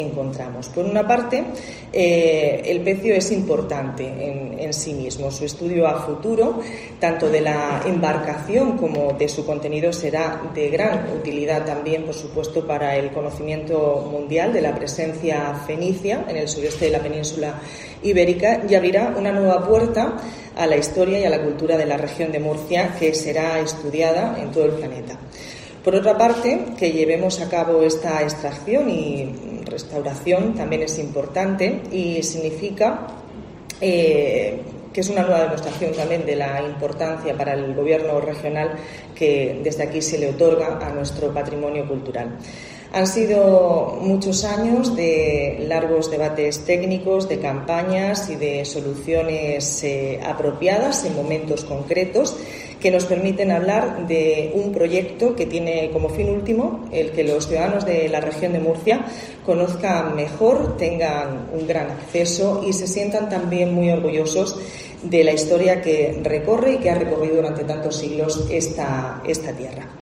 encontramos. Por una parte, el pecio es importante en sí mismo. Su estudio a futuro, tanto de la embarcación como de su contenido, será de gran utilidad también, por supuesto, para el conocimiento mundial de la presencia fenicia en el sureste de la península ibérica, y abrirá una nueva puerta a la historia y a la cultura de la región de Murcia, que será estudiada en todo el planeta. Por otra parte, que llevemos a cabo esta extracción y restauración también es importante y significa que es una nueva demostración también de la importancia para el gobierno regional que desde aquí se le otorga a nuestro patrimonio cultural. Han sido muchos años de largos debates técnicos, de campañas y de soluciones apropiadas en momentos concretos que nos permiten hablar de un proyecto que tiene como fin último el que los ciudadanos de la región de Murcia conozcan mejor, tengan un gran acceso y se sientan también muy orgullosos de la historia que recorre y que ha recorrido durante tantos siglos esta tierra.